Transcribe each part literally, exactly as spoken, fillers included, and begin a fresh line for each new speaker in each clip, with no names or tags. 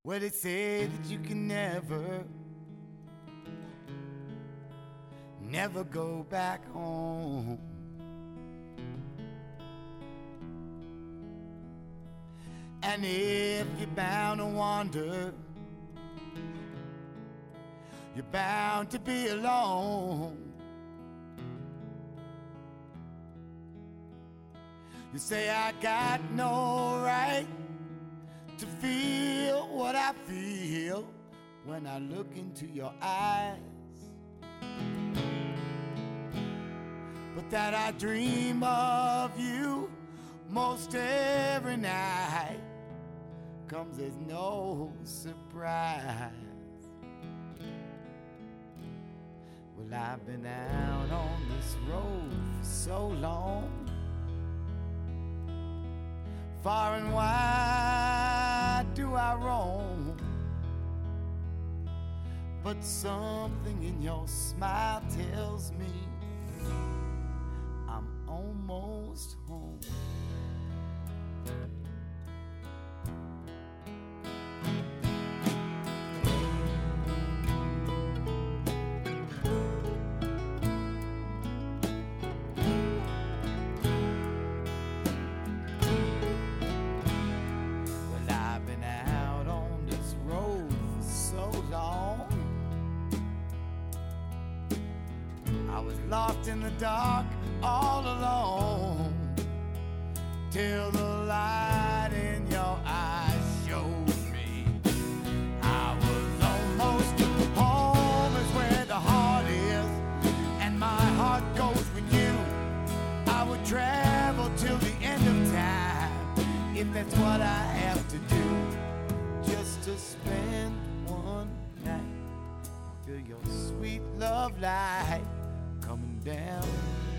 Well, they say that you can never, never go back home. And if you're bound to wander, you're bound to be alone. You say I got no right to feel what I feel when I look into your eyes, but that I dream of you most every night comes as no surprise. Well, I've been out on this road for so long, far and wide do I roam, but something in your smile tells me I'm almost home. I was lost in the dark all alone, till the light in your eyes showed me I was almost home is where the heart is, and my heart goes with you. I would travel till the end of time, if that's what I have to do, just to spend one night, feel your sweet love light coming down,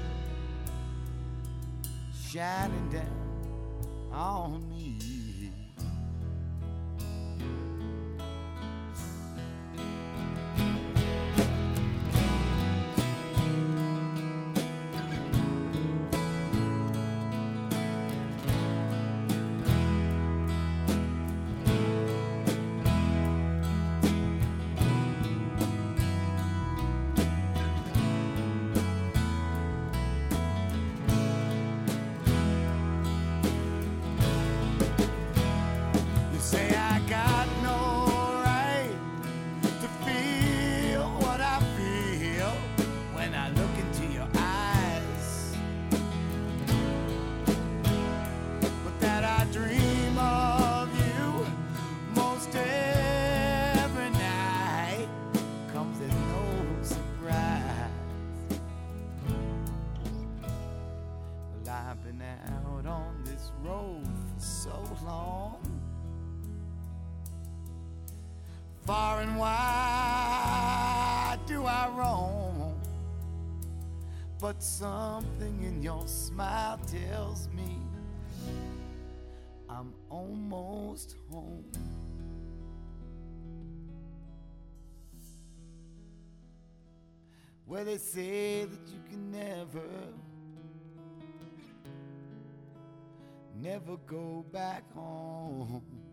shining down on me. I've been out on this road for so long, far and wide do I roam, but something in your smile tells me I'm almost home. Well, they say that you can never, never go back home.